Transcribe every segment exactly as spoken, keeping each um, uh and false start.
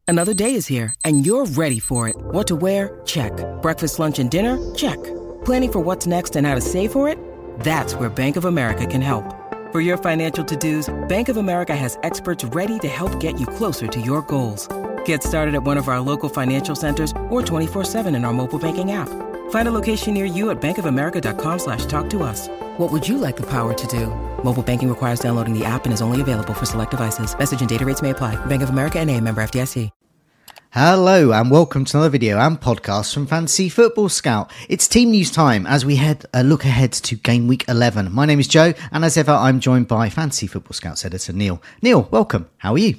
Another day is here, and you're ready for it. What to wear? Check. Breakfast, lunch, and dinner? Check. Planning for what's next and how to save for it? That's where Bank of America can help. For your financial to-dos, Bank of America has experts ready to help get you closer to your goals. Get started at one of our local financial centers or twenty-four seven in our mobile banking app. Find a location near you at bankofamerica.com slash talk to us. What would you like the power to do? Mobile banking requires downloading the app and is only available for select devices. Message and data rates may apply. Bank of America N A, member F D I C. Hello and welcome to another video and podcast from Fantasy Football Scout. It's team news time as we head a look ahead to game week eleven. My name is Joe, and as ever I'm joined by Fantasy Football Scout's editor Neil. Neil, welcome. How are you?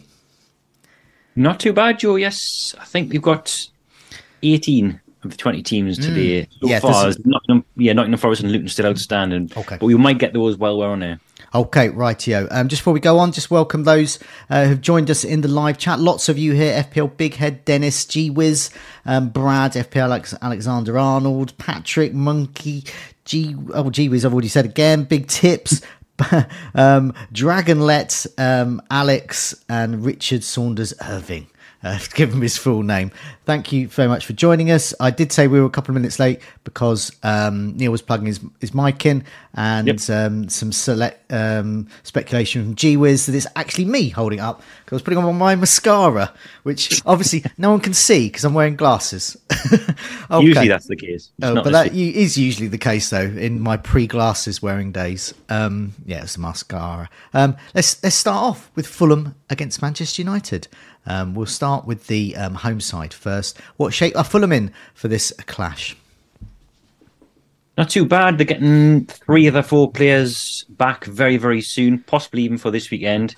Not too bad, Joe. Yes, I think we've got eighteen of the twenty teams today. Mm. So yeah, far, is... Nottingham, yeah, Nottingham Forest and Luton still outstanding. Okay, but we might get those while we're on there. Okay, rightio. Um, just before we go on, just welcome those uh, who've joined us in the live chat. Lots of you here: F P L Big Head, Dennis, G Wiz, um, Brad, F P L Alex, Alexander Arnold, Patrick, Monkey, G. Oh, G Wiz, I've already said again. Big Tips. um, Dragonlet, um, Alex, and Richard Saunders Irving. Uh, to give him his full name. Thank you very much for joining us. I did say we were a couple of minutes late because um, Neil was plugging his, his mic in, and yep. um, some select um, speculation from G-Wiz that it's actually me holding up because I was putting on my mascara, which obviously no one can see because I'm wearing glasses. Okay. Usually that's the case. It's oh, but that u- is usually the case though in my pre-glasses wearing days. Um, yeah, it's the mascara. Um, let's let's start off with Fulham against Manchester United. Um, we'll start with the um, home side first. What shape are Fulham in for this clash? Not too bad. They're getting three of their four players back very, very soon, possibly even for this weekend.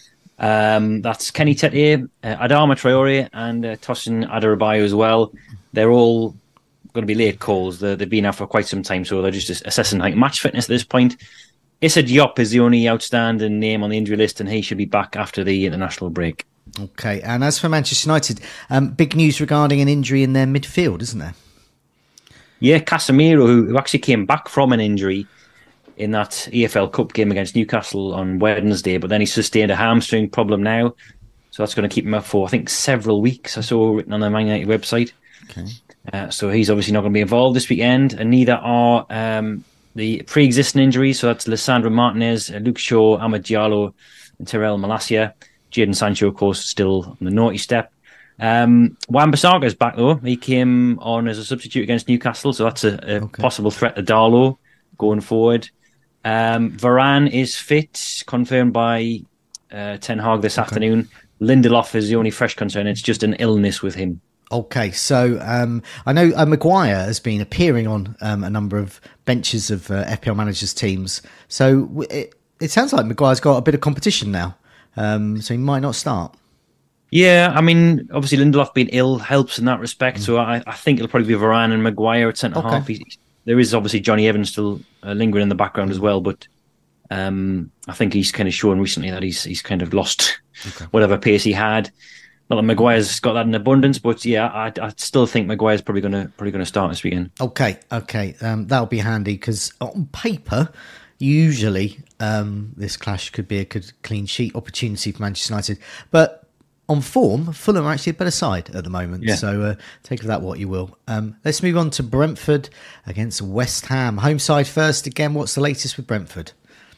Um, that's Kenny Tete, uh, Adama Traore, and uh, Tosin Adarabioyo as well. They're all going to be late calls. They're, they've been out for quite some time, so they're just assessing like match fitness at this point. Issa Diop is the only outstanding name on the injury list, and he should be back after the international break. Okay, and as for Manchester United, um, big news regarding an injury in their midfield, isn't there? Yeah, Casemiro, who, who actually came back from an injury in that E F L Cup game against Newcastle on Wednesday, but then he sustained a hamstring problem now, so that's going to keep him up for, I think, several weeks. I saw written on the Man United website. Okay. Uh, so he's obviously not going to be involved this weekend, and neither are um, the pre-existing injuries, so that's Lissandro Martinez, Luke Shaw, Amad Diallo, and Terrell Malacia. Jadon Sancho, of course, still on the naughty step. Um, Wan-Bissaka is back, though. He came on as a substitute against Newcastle, so that's a, a okay. possible threat to Darlow going forward. Um, Varane is fit, confirmed by uh, Ten Hag this okay. afternoon. Lindelof is the only fresh concern. It's just an illness with him. Okay, so um, I know uh, Maguire has been appearing on um, a number of benches of uh, F P L managers' teams. So it, it sounds like Maguire's got a bit of competition now. Um, so he might not start. Yeah, I mean, obviously Lindelof being ill helps in that respect. Mm. So I, I think it'll probably be Varane and Maguire at centre okay. half. He, there is obviously Johnny Evans still uh, lingering in the background as well, but um, I think he's kind of shown recently that he's he's kind of lost okay. whatever pace he had. Not that Maguire's got that in abundance, but yeah, I, I still think Maguire's probably going to probably going to start this weekend. Okay, okay, um, that'll be handy because on paper, usually um, this clash could be a good clean sheet opportunity for Manchester United, but on form, Fulham are actually a better side at the moment. Yeah. So uh, take of that what you will. Um, let's move on to Brentford against West Ham. Home side first. Again, what's the latest with Brentford?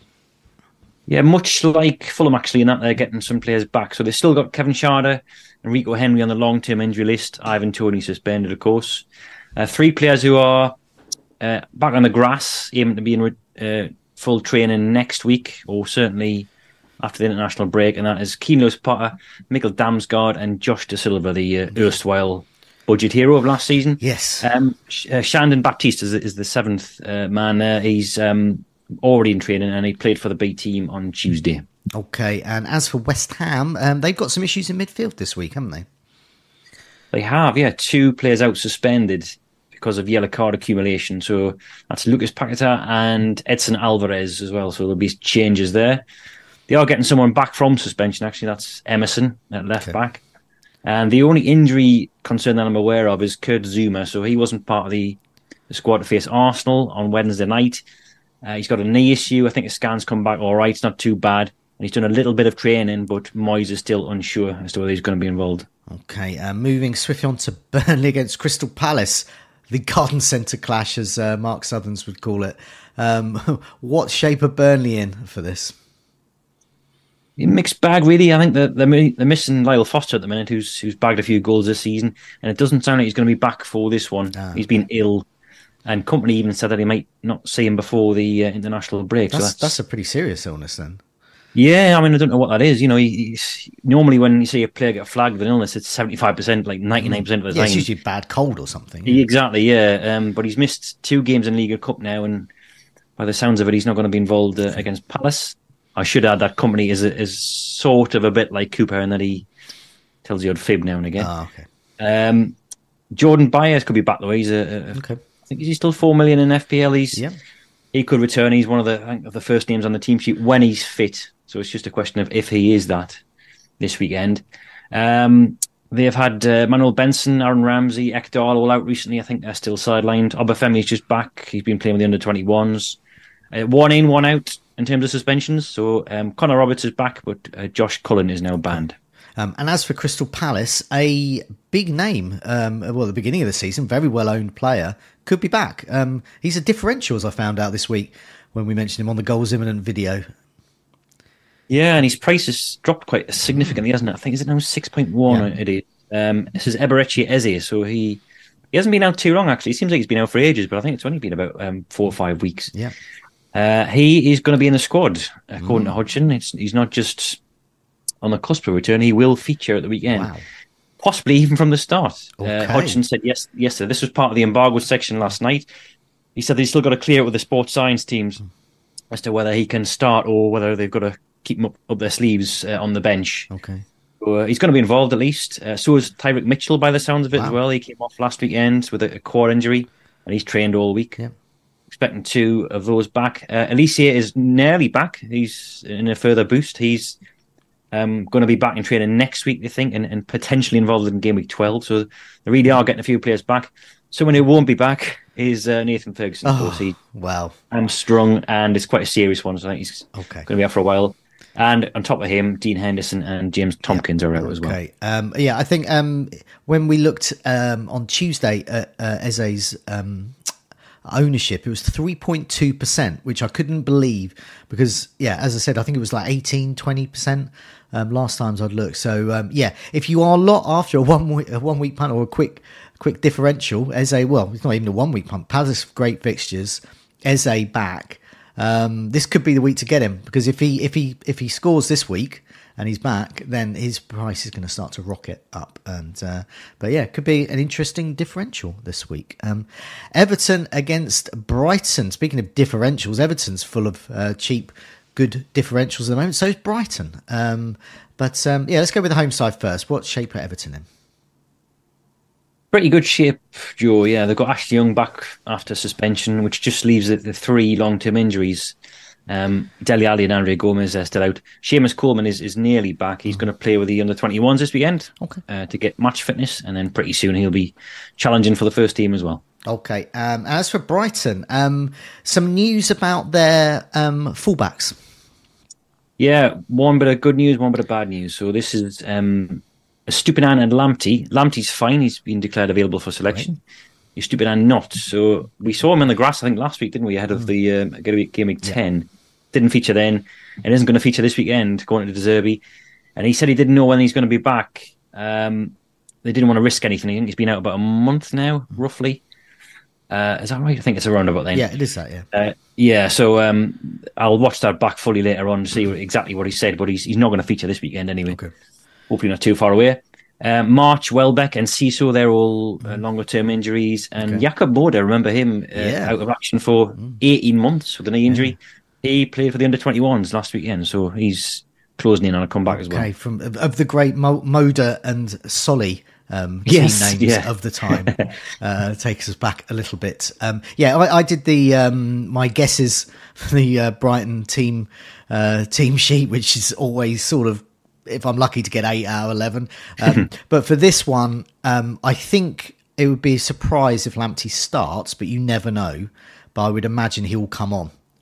Yeah, much like Fulham actually in that they're getting some players back. So they've still got Kevin Schade and Rico Henry on the long-term injury list. Ivan Toney suspended, of course. Uh, three players who are uh, back on the grass, aiming to be in uh, full training next week, or certainly after the international break, and that is Keane Lewis-Potter, Mikkel Damsgaard, and Josh De Silva, the uh, erstwhile budget hero of last season. Yes. Um, uh, Shandon Baptiste is, is the seventh uh, man there. He's um, already in training, and he played for the B team on Tuesday. Okay, and as for West Ham, um, they've got some issues in midfield this week, haven't they? They have, yeah. Two players out suspended because of yellow card accumulation. So that's Lucas Paquetá and Edson Alvarez as well. So there'll be changes there. They are getting someone back from suspension, actually. That's Emerson at left okay. back. And the only injury concern that I'm aware of is Kurt Zouma. So he wasn't part of the, the squad to face Arsenal on Wednesday night. Uh, he's got a knee issue. I think his scans come back all right. It's not too bad. And he's done a little bit of training, but Moyes is still unsure as to whether he's going to be involved. Okay, uh, moving swiftly on to Burnley against Crystal Palace, the garden centre clash, as uh, Mark Southerns would call it. Um, what shape are Burnley in for this? Mixed bag, really. I think they're, they're missing Lyle Foster at the minute, who's who's bagged a few goals this season, and it doesn't sound like he's going to be back for this one. Ah, he's been ill, and company even said that he might not see him before the uh, international break. That's, so that's, that's a pretty serious illness then. Yeah, I mean, I don't know what that is. You know, he's, normally when you see a player get flagged with an illness, it's seventy-five percent, like ninety-nine percent of the yeah, time. It's usually a bad cold or something. Yeah. Exactly, yeah. Um, but he's missed two games in Liga Cup now, and by the sounds of it, he's not going to be involved uh, against Palace. I should add that company is is sort of a bit like Cooper in that he tells the odd fib now and again. Oh, okay. Um, Jordan Byers could be back though. He's a, a okay. I think he's still four million in F P L. He's yeah. He could return. He's one of the I think of the first names on the team sheet when he's fit. So it's just a question of if he is that this weekend. Um, they have had uh, Manuel Benson, Aaron Ramsey, Ekdal all out recently. I think they're still sidelined. Obafemi's just back. He's been playing with the under twenty-ones. Uh, one in, one out in terms of suspensions. So um, Connor Roberts is back, but uh, Josh Cullen is now banned. Um, and as for Crystal Palace, a big name, um, well, at the beginning of the season, very well-owned player, could be back. Um, he's a differential, as I found out this week when we mentioned him on the Goals Imminent video. Yeah, and his price has dropped quite significantly, hasn't it? I think is it now six point one. Yeah. It is. Um, this is Eberechi Eze, so he he hasn't been out too long, actually. It seems like he's been out for ages, but I think it's only been about um, four or five weeks. Yeah. Uh, he is going to be in the squad, according mm. to Hodgson. It's, he's not just on the cusp of return. He will feature at the weekend, wow. possibly even from the start. Okay. Uh, Hodgson said yes, yesterday, this was part of the embargo section last night. He said he's still got to clear it with the sports science teams mm. as to whether he can start or whether they've got to keep him up, up their sleeves uh, on the bench. Okay. So, uh, he's going to be involved at least. Uh, so is Tyrick Mitchell by the sounds of it wow. as well. He came off last weekend with a, a core injury and he's trained all week. Yeah. Expecting two of those back. Uh, Alicia is nearly back. He's in a further boost. He's um, going to be back in training next week, they think, and, and potentially involved in game week twelve. So they really are getting a few players back. Someone who won't be back is uh, Nathan Ferguson. Oh, of course. He, wow. hamstrung, and it's quite a serious one, so I think he's okay. going to be out for a while. And on top of him, Dean Henderson and James Tompkins yeah. are out okay. as well. Um, yeah, I think um, when we looked um, on Tuesday at uh, Eze's um, ownership, it was three point two percent, which I couldn't believe because, yeah, as I said, I think it was like eighteen, twenty percent um, last times I'd looked. So, um, yeah, if you are a lot after a one week, a one week punt or a quick quick differential, Eze, well, it's not even a one week punt. Palace, great fixtures. Eze back. Um, this could be the week to get him because if he if he if he scores this week and he's back, then his price is going to start to rocket up. And uh, but yeah, it could be an interesting differential this week. Um, Everton against Brighton. Speaking of differentials, Everton's full of uh, cheap, good differentials at the moment. So is Brighton. Um, but um, yeah, let's go with the home side first. What shape are Everton in? Pretty good shape, Joe. Yeah, they've got Ashley Young back after suspension, which just leaves the, the three long-term injuries. Um, Dele Alli and Andre Gomez are still out. Seamus Coleman is, is nearly back. He's going to play with the under twenty-ones this weekend okay. uh, to get match fitness, and then pretty soon he'll be challenging for the first team as well. Okay. Um, as for Brighton, um, some news about their um, fullbacks. Yeah, one bit of good news, one bit of bad news. So this is... Um, Stupinan and Lamptey. Lamptey's fine. He's been declared available for selection. Right. Stupinan not. So we saw him in the grass, I think, last week, didn't we? Ahead of the um, game week ten. Yeah. Didn't feature then. And isn't going to feature this weekend, going to De Zerbi. And he said he didn't know when he's going to be back. Um, they didn't want to risk anything. I think he's been out about a month now, roughly. Uh, is that right? I think it's around about then. Yeah, it is that, yeah. Uh, yeah, so um, I'll watch that back fully later on to see what, exactly what he said, but he's, he's not going to feature this weekend anyway. Okay. Hopefully not too far away. Uh, March, Welbeck and Ciso, they're all uh, longer-term injuries. And okay. Jakob Moda, remember him, uh, yeah. out of action for eighteen months with a knee injury. Yeah. He played for the under twenty-ones last weekend, so he's closing in on a comeback okay. as well. Okay, from of the great Mo- Moda and Solly um, yes, team names yeah. of the time, uh, takes us back a little bit. Um, yeah, I, I did the um, my guesses for the uh, Brighton team uh, team sheet, which is always sort of, if I'm lucky to get eight out of eleven. Um, but for this one, um, I think it would be a surprise if Lamptey starts, but you never know. But I would imagine he'll come on.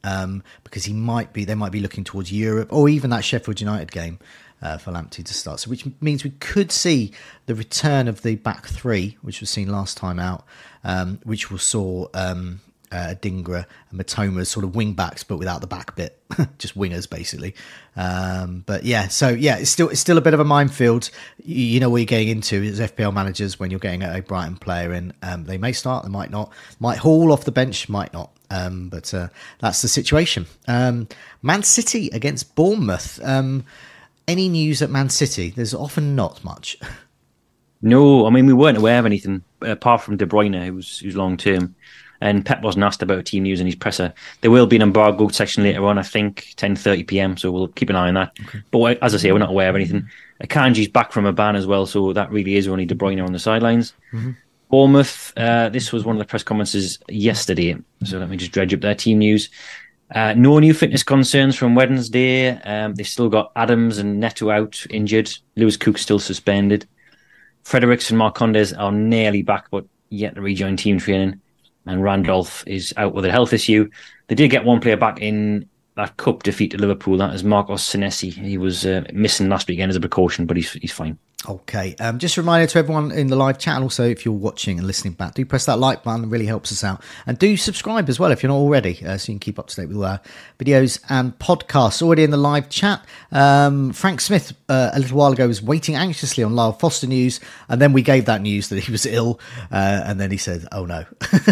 um, because he might be. They might be looking towards Europe or even that Sheffield United game uh, for Lamptey to start. So, which means we could see the return of the back three, which was seen last time out, um, which will saw. Um, Uh, Dingra and Matoma as sort of wing backs, but without the back bit, just wingers basically. Um, but yeah, so yeah, it's still it's still a bit of a minefield. You, you know what you're getting into as F P L managers when you're getting a Brighton player in. Um, they may start, they might not. Might haul off the bench, might not. Um, but uh, that's the situation. Um, Man City against Bournemouth. Um, any news at Man City? There's often not much. No, I mean we weren't aware of anything apart from De Bruyne, who's who's long term. And Pep wasn't asked about team news in his presser. There will be an embargo section later on, I think, ten thirty p.m, so we'll keep an eye on that. Okay. But as I say, we're not aware of anything. Akanji's back from a ban as well, so that really is only De Bruyne on the sidelines. Mm-hmm. Bournemouth, uh, this was one of the press conferences yesterday, so let me just dredge up their team news. Uh, no new fitness concerns from Wednesday. Um, they've still got Adams and Neto out injured. Lewis Cook still suspended. Fredericks and Marcondes are nearly back, but yet to rejoin team training. And Randolph is out with a health issue. They did get one player back in that cup defeat to Liverpool. That is Marcos Senesi. He was uh, missing last weekend as a precaution, but he's he's fine. Okay, um, just a reminder to everyone in the live chat, and also if you're watching and listening back, do press that like button, it really helps us out. And do subscribe as well if you're not already, uh, so you can keep up to date with all our videos and podcasts. Already in the live chat, um, Frank Smith uh, a little while ago was waiting anxiously on Lyle Foster news, and then we gave that news that he was ill, uh, and then he said, oh no.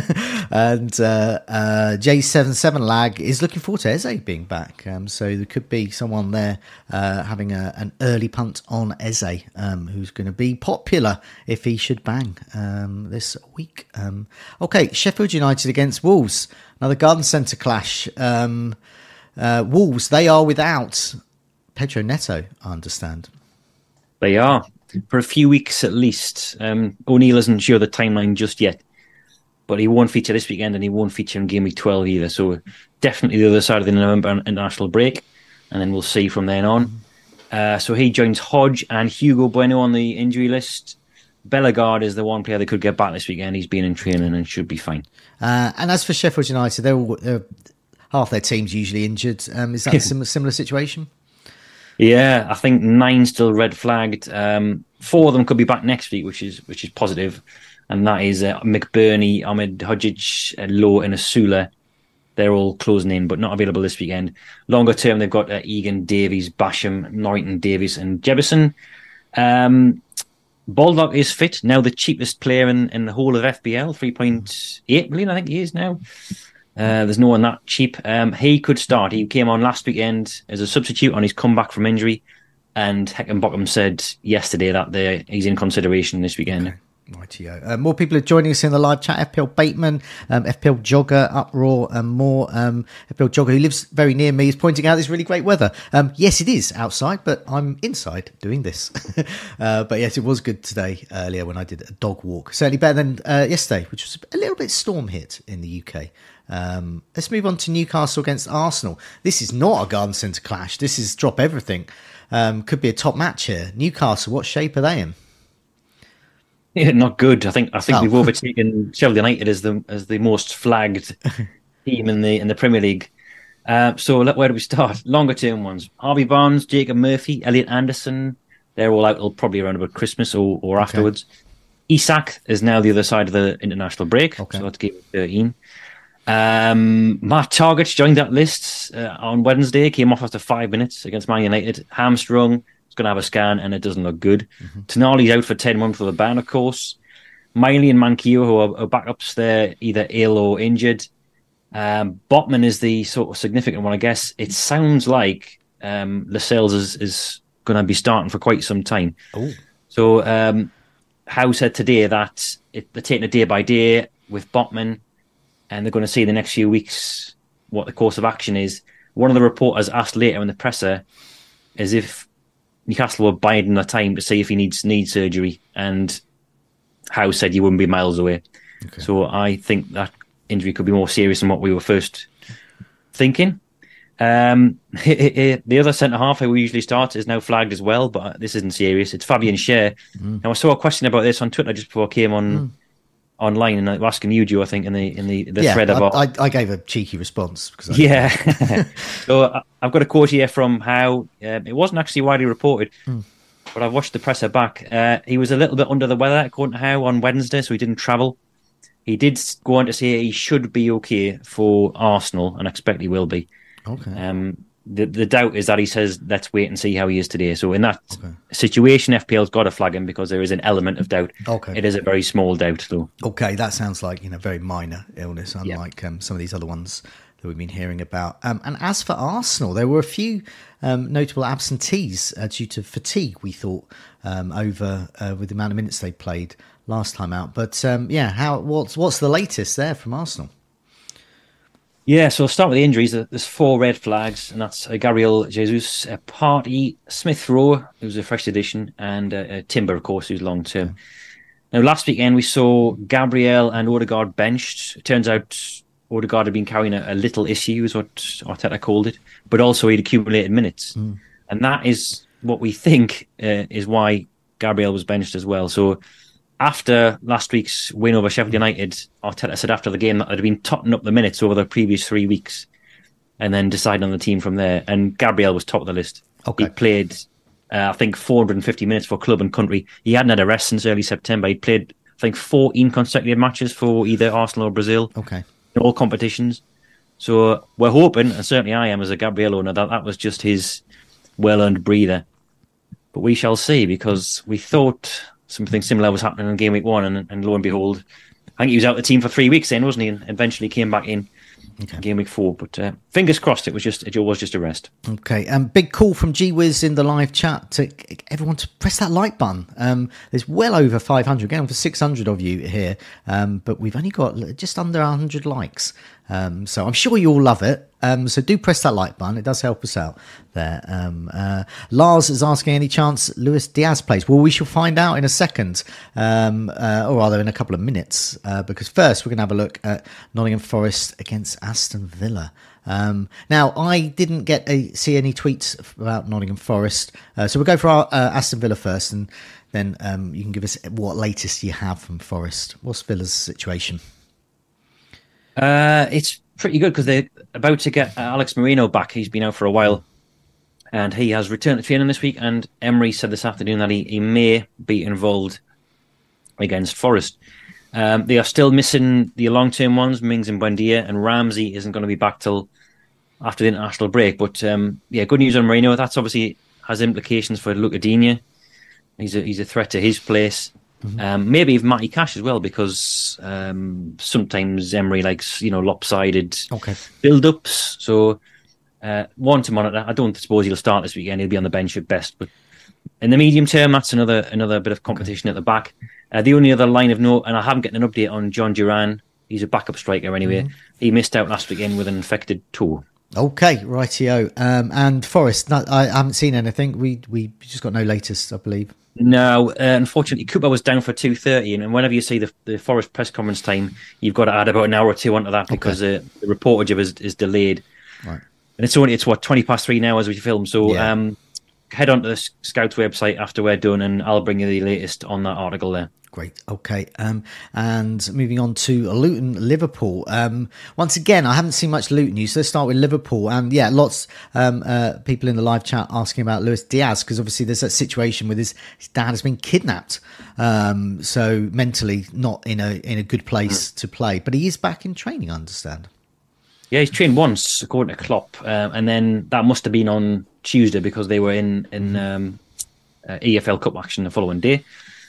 and uh, uh, J seventy-seven Lag is looking forward to Eze being back, um, so there could be someone there uh, having a, an early punt on Eze, um, who's going to be popular if he should bang um, this week. Um, okay, Sheffield United against Wolves. Another Garden Centre clash. Um, uh, Wolves, they are without Pedro Neto, I understand. They are. For a few weeks at least. Um, O'Neill isn't sure the timeline just yet, but he won't feature this weekend and he won't feature in Game Week twelve either. So definitely the other side of the November international break, and then we'll see from then on. Uh, so he joins Hodge and Hugo Bueno on the injury list. Bellegarde is the one player that could get back this weekend. He's been in training and should be fine. Uh, and as for Sheffield United, they're, all, they're half their team's usually injured. Um, is that a similar, similar situation? Yeah, I think nine still red flagged. Um, four of them could be back next week, which is which is positive. And that is uh, McBurney, Ahmed Hodgic, uh, Lowe and Asula. They're all closing in, but not available this weekend. Longer term, they've got uh, Egan, Davies, Basham, Norrington, Davies, and Jebison. Um, Baldock is fit, now the cheapest player in, in the whole of F B L, three point eight million, I think he is now. Uh, there's no one that cheap. Um, he could start. He came on last weekend as a substitute on his comeback from injury, and Heckenbockham said yesterday that he's in consideration this weekend. Okay. Rightio. Uh, more people are joining us in the live chat. F P L Bateman, um, F P L Jogger, Uproar, and more. Um, F P L Jogger, who lives very near me, is pointing out this really great weather. Um, yes, it is outside, but I'm inside doing this. uh, but yes, it was good today, earlier when I did a dog walk. Certainly better than uh, yesterday, which was a little bit storm hit in the U K. Um, let's move on to Newcastle against Arsenal. This is not a Garden Centre clash. This is drop everything. Um, could be a top match here. Newcastle, what shape are they in? Yeah, not good. I think I think oh. we've overtaken Sheffield United as the as the most flagged team in the in the Premier League. Uh, so where do we start? Longer term ones: Harvey Barnes, Jacob Murphy, Elliot Anderson. They're all out till probably around about Christmas or, or okay. afterwards. Isak is now the other side of the international break, okay. so that's game thirteen. Um, Matt Targett joined that list uh, on Wednesday. Came off after five minutes against Man United. Hamstrung. Going to have a scan and it doesn't look good. Mm-hmm. Tonali's out for ten months with a ban, of course. Miley and Manquillo, who are, are backups, they're either ill or injured. Um, Botman is the sort of significant one, I guess. It sounds like um, Lascelles is, is going to be starting for quite some time. Ooh. So um, Howe said today that it, they're taking it day by day with Botman, and they're going to see the next few weeks what the course of action is. One of the reporters asked later in the presser as if Newcastle were biding their time to see if he needs knee surgery, and Howe said you wouldn't be miles away. Okay. So I think that injury could be more serious than what we were first thinking. Um, the other centre half who we usually start is now flagged as well, but this isn't serious. It's Fabian Schär. Mm. Now I saw a question about this on Twitter just before I came on. Mm. online, and I was asking you, Joe, I think, in the in the, the yeah, thread of I, our... I, I gave a cheeky response. Because I... Yeah. So I've got a quote here from Howe. Um, it wasn't actually widely reported, mm. but I've watched the presser back. Uh, he was a little bit under the weather, according to Howe, on Wednesday, so he didn't travel. He did go on to say he should be okay for Arsenal, and I expect he will be. Okay. Um, the the doubt is that he says, let's wait and see how he is today. So in that okay. situation, F P L's got to flag him because there is an element of doubt. Okay. It is a very small doubt, though. Okay, that sounds like, you know, very minor illness, unlike yeah. um, some of these other ones that we've been hearing about. Um, and as for Arsenal, there were a few um, notable absentees uh, due to fatigue, we thought, um, over uh, with the amount of minutes they played last time out. But um, yeah, how what's what's the latest there from Arsenal? Yeah, so I'll start with the injuries. There's four red flags, and that's uh, Gabriel Jesus, uh, Partey, Smith Rowe, who's a fresh addition, and uh, uh, Timber, of course, who's long term. Okay. Now, last weekend we saw Gabriel and Odegaard benched. It turns out Odegaard had been carrying a, a little issue, is what Arteta called it, but also he'd accumulated minutes. Mm. And that is what we think uh, is why Gabriel was benched as well. So after last week's win over Sheffield United, Arteta said after the game that they'd been totting up the minutes over the previous three weeks and then decided on the team from there. And Gabriel was top of the list. Okay. He played, uh, I think, four hundred fifty minutes for club and country. He hadn't had a rest since early September. He played, I think, fourteen consecutive matches for either Arsenal or Brazil. Okay. In all competitions. So we're hoping, and certainly I am as a Gabriel owner, that that was just his well-earned breather. But we shall see, because we thought something similar was happening in game week one, and, and lo and behold, I think he was out of the team for three weeks then, wasn't he? And eventually came back in okay. game week four. But uh, fingers crossed, it was just it was just a rest. Okay, um, big call from G-Wiz in the live chat to everyone to press that like button. Um, there's well over five hundred, again for six hundred of you here, um, but we've only got just under one hundred likes. Um, so I'm sure you all love it. Um, so do press that like button. It does help us out there. Um, uh, Lars is asking, any chance Luis Diaz plays? Well, we shall find out in a second, um, uh, or rather in a couple of minutes, uh, because first we're going to have a look at Nottingham Forest against Aston Villa. Um, now, I didn't get a, see any tweets about Nottingham Forest, uh, so we'll go for our uh, Aston Villa first, and then um, you can give us what latest you have from Forest. What's Villa's situation? Uh, it's pretty good because they're about to get uh, Alex Moreno back. He's been out for a while, and he has returned to training this week. And Emery said this afternoon that he, he may be involved against Forest. Um, they are still missing the long-term ones, Mings and Buendia, and Ramsey isn't going to be back till after the international break. But um, yeah, good news on Moreno. That's obviously has implications for Luca Digne. He's a, he's a threat to his place. Mm-hmm. Um, maybe even Matty Cash as well, because um, sometimes Emery likes, you know, lopsided okay. build-ups. So uh, one to monitor. I don't suppose he'll start this weekend. He'll be on the bench at best. But in the medium term, that's another another bit of competition okay. at the back. Uh, the only other line of note, and I haven't gotten an update on John Duran. He's a backup striker anyway. Mm-hmm. He missed out last weekend with an infected toe. Okay, rightio. Um, and Forest, not, I haven't seen anything. We we just got no latest, I believe. No, uh, unfortunately, Cooper was down for two thirty, and whenever you see the, the Forest press conference time, you've got to add about an hour or two onto that because okay. uh, the reportage of it is, is delayed. Right. And it's only, it's what, twenty past three now as we film, so yeah. um, head on to the Scouts website after we're done, and I'll bring you the latest on that article there. Great. Okay. Um, and moving on to Luton, Liverpool. Um, once again, I haven't seen much Luton news. So let's start with Liverpool. And yeah, lots um, uh, people in the live chat asking about Luis Diaz, because obviously there's that situation with his, his dad has been kidnapped. Um, so mentally not in a in a good place mm. to play. But he is back in training, I understand. Yeah, he's trained once, according to Klopp. Um, and then that must have been on Tuesday because they were in, in um, uh, E F L Cup action the following day.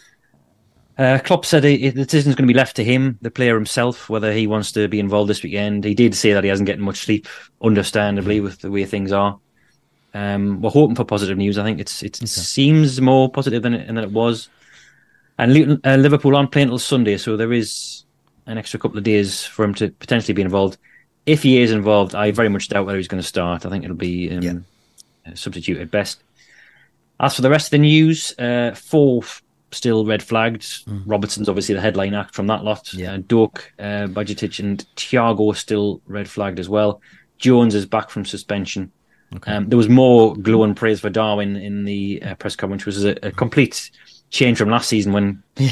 Uh, Klopp said he, the decision's going to be left to him, the player himself, whether he wants to be involved this weekend. He did say that he hasn't getting much sleep, understandably, with the way things are. Um, we're hoping for positive news. I think it's it okay. seems more positive than it, than it was. And Luton, uh, Liverpool aren't playing until Sunday, so there is an extra couple of days for him to potentially be involved. If he is involved, I very much doubt whether he's going to start. I think it'll be um, yeah. a substitute at best. As for the rest of the news, uh, fourth. Still red flagged. Mm. Robertson's obviously the headline act from that lot. Yeah. Uh, Doak, uh, Bajcetic and Thiago still red flagged as well. Jones is back from suspension. Okay. Um, there was more glowing praise for Darwin in the uh, press conference, which was a, a complete change from last season when yeah.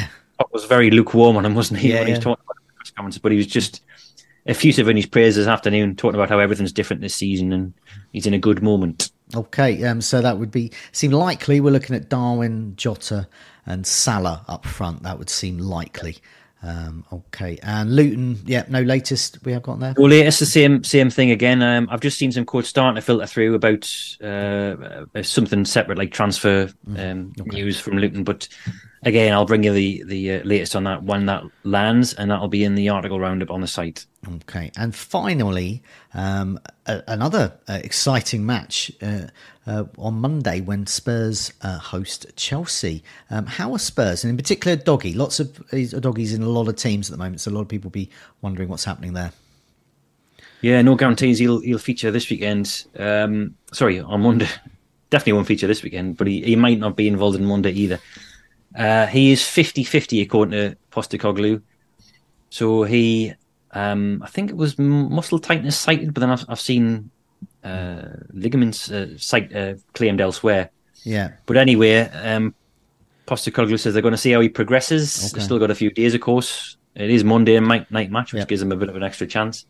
was very lukewarm on him, wasn't he? Yeah, when he was yeah. talking about the press comments, but he was just effusive in his praise this afternoon, talking about how everything's different this season and he's in a good moment. Okay, um, so that would be seem likely. We're looking at Darwin, Jota, and Salah up front. That would seem likely. Um, okay, and Luton, yeah, no latest we have got there. Well, it's the same same thing again. Um, I've just seen some quotes starting to filter through about uh, something separate, like transfer um, okay. news from Luton. But again, I'll bring you the the uh, latest on that when that lands, and that'll be in the article roundup on the site. Okay, and finally, um, a- another uh, exciting match uh, uh, on Monday when Spurs uh, host Chelsea. Um, how are Spurs, and in particular Doggy? Lots of doggies in a lot of teams at the moment, so a lot of people be wondering what's happening there. Yeah, no guarantees he'll he'll feature this weekend. Um, sorry, on Monday. Definitely won't feature this weekend, but he, he might not be involved in Monday either. Uh, he is fifty-fifty according to Postecoglou. So he... Um, I think it was muscle tightness cited, but then I've, I've seen uh, ligaments uh, cite, uh, claimed elsewhere. Yeah. But anyway, um, Postecoglou says they're going to see how he progresses. Okay. They've still got a few days, of course. It is Monday night match, which yep. gives him a bit of an extra chance.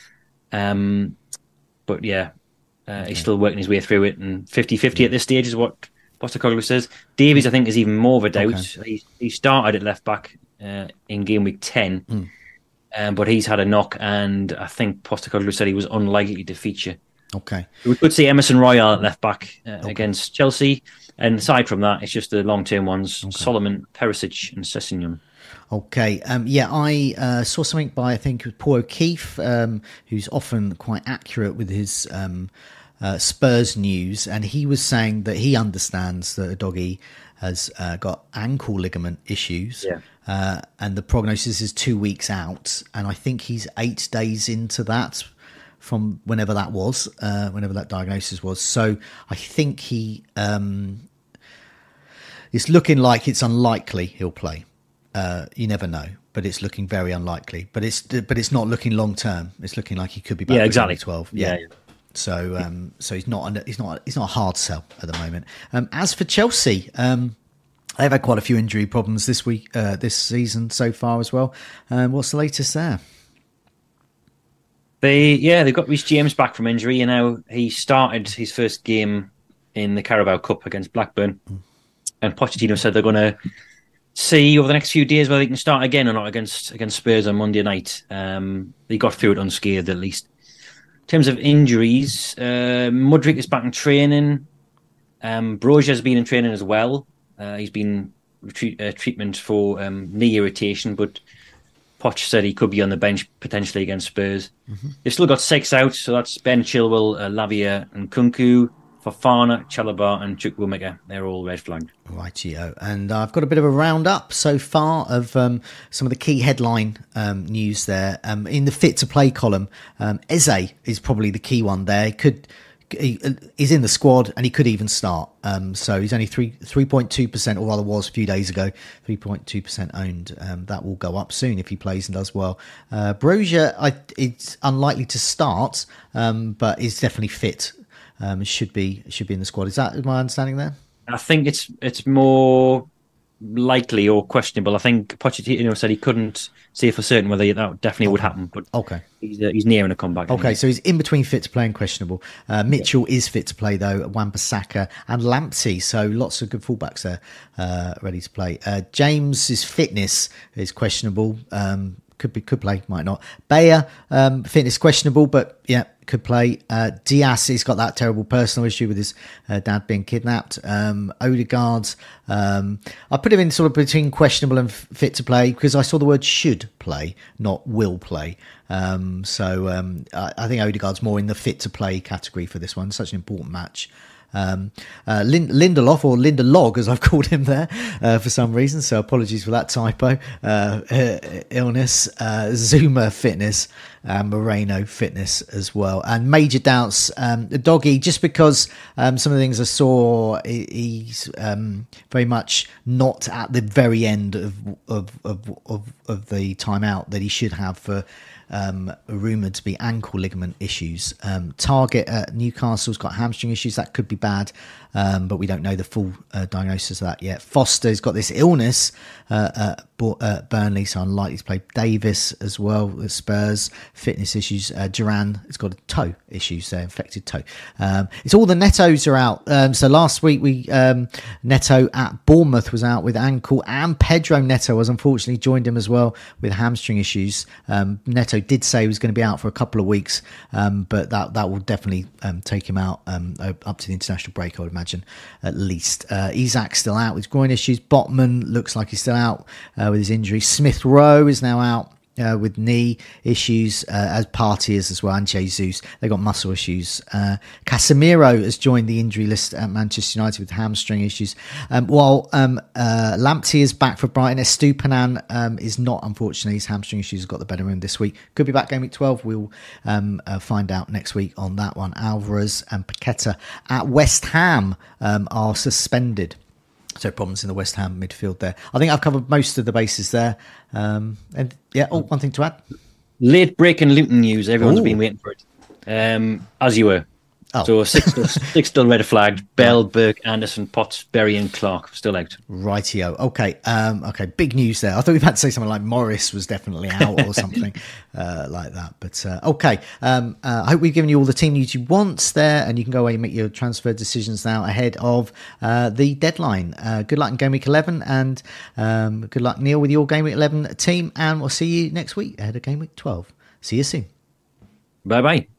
Um, but yeah, uh, okay. he's still working his way through it, and fifty-fifty at this stage is what Postecoglou says. Davies, I think, is even more of a doubt. Okay. He, he started at left back uh, in game week ten. Mm. Um, but he's had a knock, and I think Postecoglou said he was unlikely to feature. Okay. We could see Emerson Royal at left back uh, okay. against Chelsea. And aside from that, it's just the long-term ones, okay. Solomon, Perisic and Sessegnon. Okay. Um, yeah, I uh, saw something by, I think, Paul O'Keefe, um, who's often quite accurate with his um, uh, Spurs news, and he was saying that he understands that Doggy has uh, got ankle ligament issues. Yeah. Uh, and the prognosis is two weeks out, and I think he's eight days into that from whenever that was, uh, whenever that diagnosis was. So I think he, um, it's looking like it's unlikely he'll play. Uh, you never know, but it's looking very unlikely. But it's but it's not looking long term. It's looking like he could be back. Yeah, exactly. twelve. Yeah. yeah. yeah. So um, so he's not he's not he's not a hard sell at the moment. Um, as for Chelsea. Um, They've had quite a few injury problems this week, uh, this season so far as well. Um, what's the latest there? They yeah, they've got Reece James back from injury, and now he started his first game in the Carabao Cup against Blackburn. Mm. And Pochettino said they're going to see over the next few days whether they can start again or not against against Spurs on Monday night. Um, they got through it unscathed at least. In terms of injuries, uh, Mudryk is back in training. Um, Broja has been in training as well. Uh, he's been treat, uh, treatment for um, knee irritation, but Poch said he could be on the bench potentially against Spurs. Mm-hmm. They've still got six out, so that's Ben Chilwell, uh, Lavia and Kunku, Fofana, Chalobah and Chukwuemeka. They're all red flagged. Rightio. And I've got a bit of a roundup so far of um, some of the key headline um, news there. Um, in the fit to play column, um, Eze is probably the key one there. He could... He, he's in the squad and he could even start. Um, so he's only three three point two percent, or rather was a few days ago, three point two percent owned. Um, that will go up soon if he plays and does well. Uh, Broja, I, it's unlikely to start, um, but is definitely fit. Um, should be should be in the squad. Is that my understanding there? I think it's it's more likely or questionable. I think Pochettino said he couldn't say for certain whether that definitely okay. would happen, but okay, he's, uh, he's nearing a comeback. Okay, anyway. So he's in between fit to play and questionable. Uh, Mitchell yeah. is fit to play though, Wan-Bissaka and Lamptey, so lots of good fullbacks there uh, ready to play. Uh, James's fitness is questionable. Um, could be could play, might not. Bayer um, fitness questionable, but yeah, could play. Uh, Diaz, he's got that terrible personal issue with his uh, dad being kidnapped. Um, Odegaard, um, I put him in sort of between questionable and f- fit to play because I saw the word should play, not will play. Um, so um, I, I think Odegaard's more in the fit to play category for this one. Such an important match. Um, uh, Lind- Lindelof, or Lindelog as I've called him there uh, for some reason, so apologies for that typo. Uh, uh, illness, uh, Zuma fitness, uh, Moreno fitness as well, and major doubts. Um, the Doggy, just because um, some of the things I saw, he, he's um, very much not at the very end of of of of, of the timeout that he should have for. Um, rumoured to be ankle ligament issues. Um, Target at Newcastle's got hamstring issues. That could be bad, um, but we don't know the full uh, diagnosis of that yet. Foster's got this illness, uh, uh, uh, Burnley, so unlikely to play. Davis as well with Spurs, fitness issues. Uh, Duran has got a toe issues there, infected toe. Um, it's all the Netos are out. Um, so last week we um, Neto at Bournemouth was out with ankle, and Pedro Neto has unfortunately joined him as well with hamstring issues. Um, Neto did say he was going to be out for a couple of weeks, um, but that that will definitely um, take him out um, up to the international break, I would imagine, at least. Uh, Isak's still out with groin issues. Botman looks like he's still out uh, with his injury. Smith Rowe is now out uh, with knee issues, uh, as Partey is as well, and Jesus. They got muscle issues. Uh, Casemiro has joined the injury list at Manchester United with hamstring issues. Um, while um, uh, Lamptey is back for Brighton, Estupinan um, is not, unfortunately. His hamstring issues have got the better of him this week. Could be back game week twelve. We'll um, uh, find out next week on that one. Alvarez and Paqueta at West Ham um, are suspended. So problems in the West Ham midfield there. I think I've covered most of the bases there. Um, and yeah, oh, one thing to add. Late breaking Luton news. Everyone's Ooh. been waiting for it. Um, as you were. Oh. So six still, six still red flagged. Bell, Burke, Anderson, Potts, Berry and Clark still out. Rightio. Okay. Um, okay. Big news there. I thought we had to say something like Morris was definitely out or something uh, like that. But uh, okay. Um, uh, I hope we've given you all the team news you want there, and you can go away and make your transfer decisions now ahead of uh, the deadline. Uh, good luck in game week eleven, and um, good luck, Neil, with your game week eleven team. And we'll see you next week ahead of game week twelve. See you soon. Bye bye.